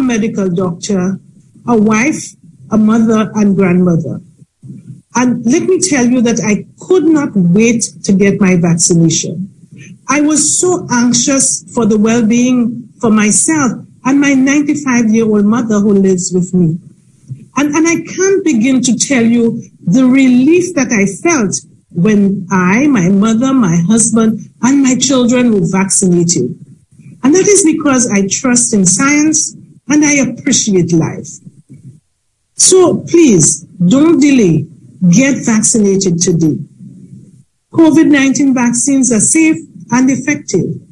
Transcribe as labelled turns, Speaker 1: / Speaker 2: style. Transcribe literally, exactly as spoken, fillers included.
Speaker 1: medical doctor, a wife, a mother, and grandmother. And let me tell you that I could not wait to get my vaccination. I was so anxious for the well-being for myself and my ninety-five-year-old mother who lives with me. And, and I can't begin to tell you the relief that I felt when I, my mother, my husband, and my children were vaccinated. And that is because I trust in science and I appreciate life. So please, don't delay. Get vaccinated today. COVID nineteen vaccines are safe and effective.